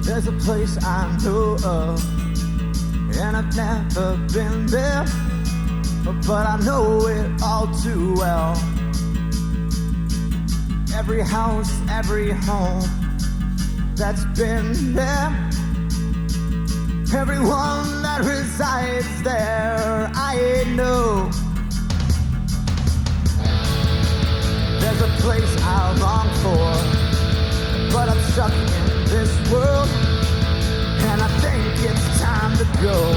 There's a place I know of, and I've never been there, but I know it all too well. Every house, every home that's been there, everyone that resides there, I know. There's a place I long for, but I'm stuck in this world, and I think it's time to go.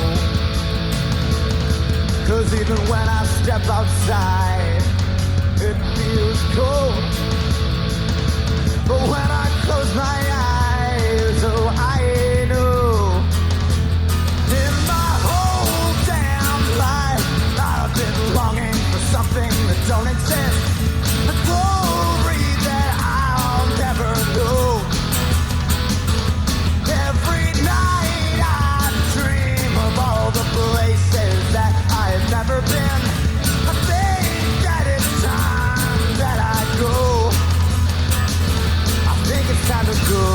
'Cause even when I step outside, it feels cold. But when I close my eyes, oh, I know. In my whole damn life, I've been longing for something that don't exist. The glory that I'll never know. Every night I dream of all the places that I've never been. I think that it's time that I go. I think it's time to go.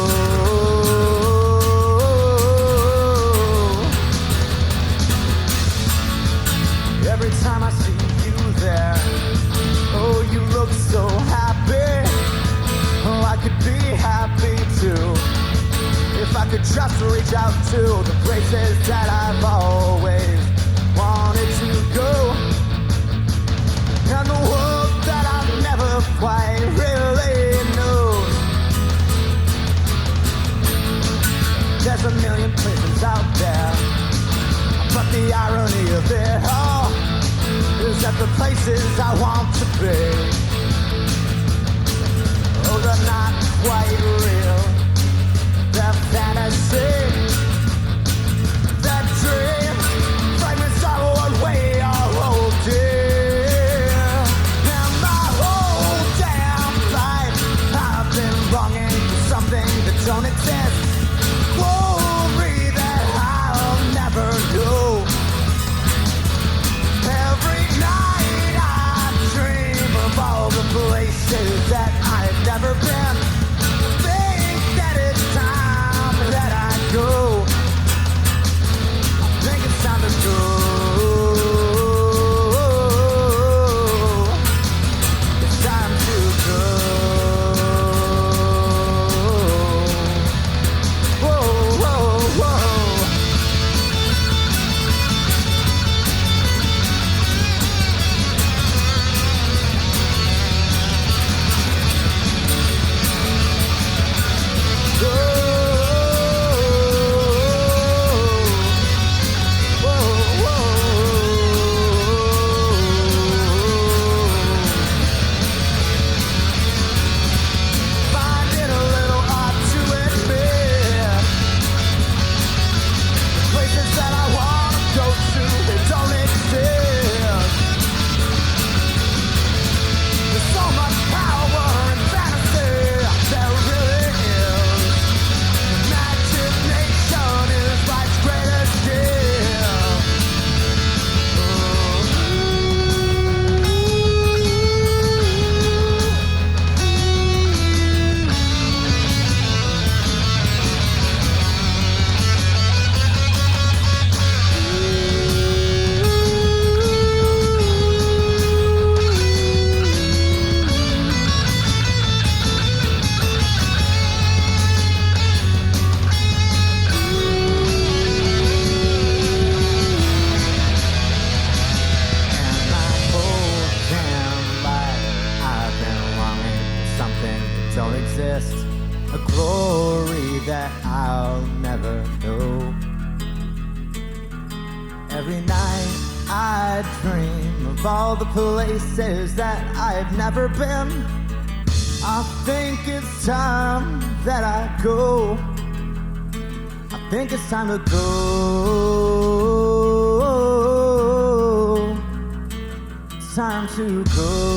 Every time I see you there, oh, you look so happy. Oh, I could be happy too, if I could just reach out to the places that I've always wanted to go, and the world that I've never quite really known. There's a million places out there, but the irony of it all is that the places I want to be, oh, they're not quite real. That fantasy, that dream, fragments of what we all hold dear. And my whole damn life, I've been longing for something that don't exist. Glory that I'll never know. Every night I dream of all the places that I've never been. Think that it's time that I go. I think it's time to go. It's time to go. Whoa, whoa, whoa. Don't exist, a glory that I'll never know. Every night I dream of all the places that I've never been. I think it's time that I go. I think it's time to go. It's time to go.